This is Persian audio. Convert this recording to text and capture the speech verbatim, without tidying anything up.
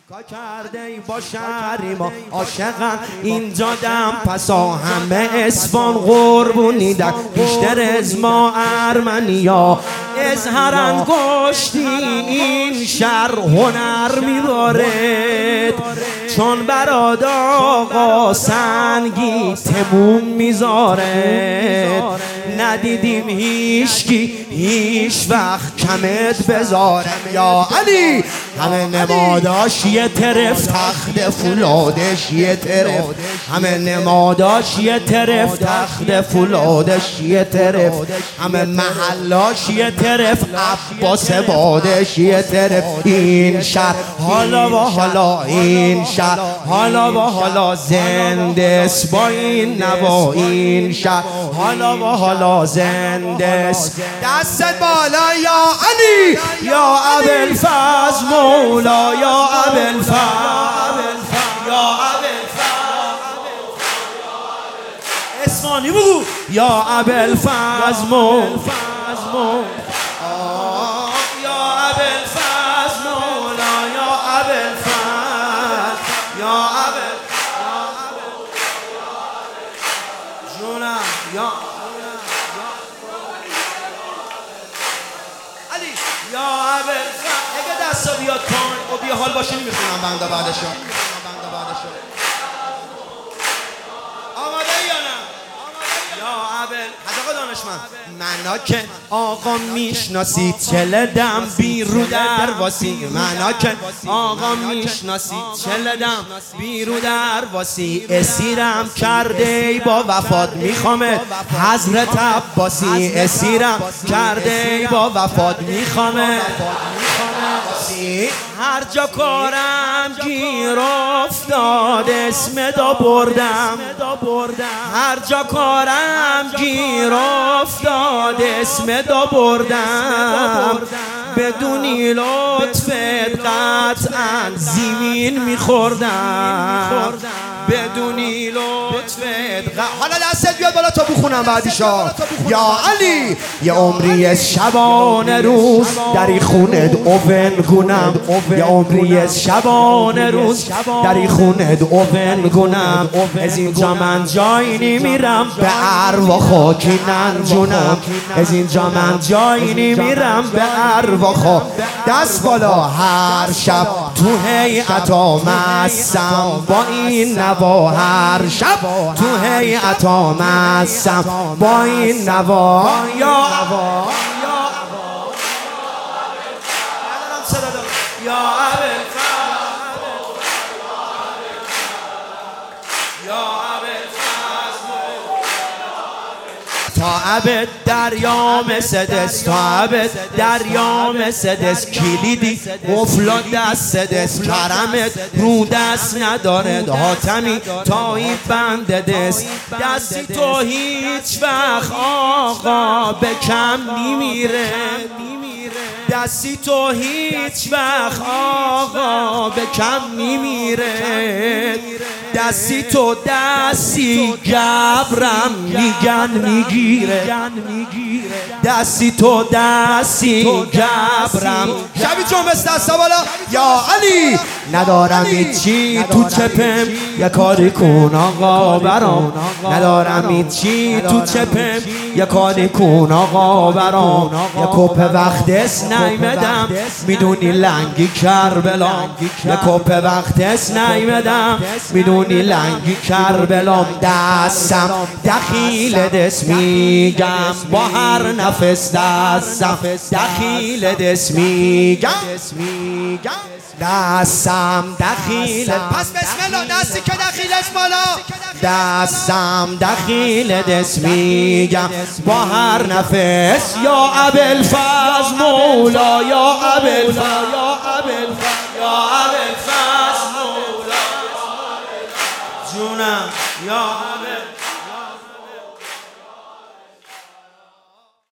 کرده ای با شهریما عاشقم اینجا دم پسا همه اسفان قربونیدن بیشتر از ما ارمنیا از هر انگشتی این شهر هنر می‌بارد چون براد آقا سنگی تموم میذاره ندیدیم هیچکی هیچ وقت کمت بذاره یا علی همه نماداش یه طرف تخت فولادش یه طرف همه نماداش یه طرف تخت فولادش یه طرف همه محلاش یه طرف عباس بادش یه طرف این شهر حالا و حالا این شهر حالا و حالا زندس با این نوا این شهر حالا و حالا زندس دست بالا یا علی یا ابوالفضل مولا یا ابوالفضل یا ابوالفضل اسمانی بگو یا ابوالفضل مولا یا علی یا ابوالفضل اگه دستا بیاد پایین و بیا حال باشی میخونم بنده بعدشو آماده یا نه یا ابوالفضل حد آقا دانشمند منا که آقا میشناسید چل دم بیرو در واسی منا که آقا میشناسید چل دم بیرو در واسی اسیرم کرده با وفات میخوامه حضرت عباسی اسیرم کرده با وفات میخوامه هر جا کارم گیر افتاد اسم دا بردم هر جا کارم گیر افتاد اسم دا بردم بدونی لطفت قطعا زمین میخوردم بدونی لطفت حالا دستت بیاد بالا تا بخونم بعدیشا یا علی یه عمری از شبانه روز دری خونت اوون گونم یه عمری از شبانه روز دری خونت اوون گونم از اینجا من جایی نمیرم به اروا خاکی ننجونم از اینجا من جایی نمیرم به اروا خاک دست بالا هر شب تو هیئتا مستم با این نوا هر شب تو هیئتا مستم با این نوا یا یا تا ابد دریام سدس تا ابد دریام سدس کلیدی قفلا دست دست کرمت رو دست نداره حاتمی تا این بند دست دستی تو هیچ وقت آقا به کم نمیره دستی تو هیچ وقت آقا به کم نمیره دستی تو دستی گبرم میگن میگیره دستی تو دستی گبرم شبی جون بست دستا بالا یا علی ندارم هیچی تو چپم یه کاری کن آقا برام ندارم هیچی تو چپم یه کاری کن آقا برام یه کپ وقت اس نیمدم میدونی لنگی کربلام یه کپ وقت اس نیمدم میدونی لنگی کربلام دستم دخیل دست میگم با هر نفس دستم دخیل دست میگم دستم دخیل پس بسم الله دستی که دخیلش بالا دستم دخیل دست میگم با هر نفس یا ابوالفضل مولا یا ابوالفضل یا ابوالفضل یا ابوالفضل مولا جونم یا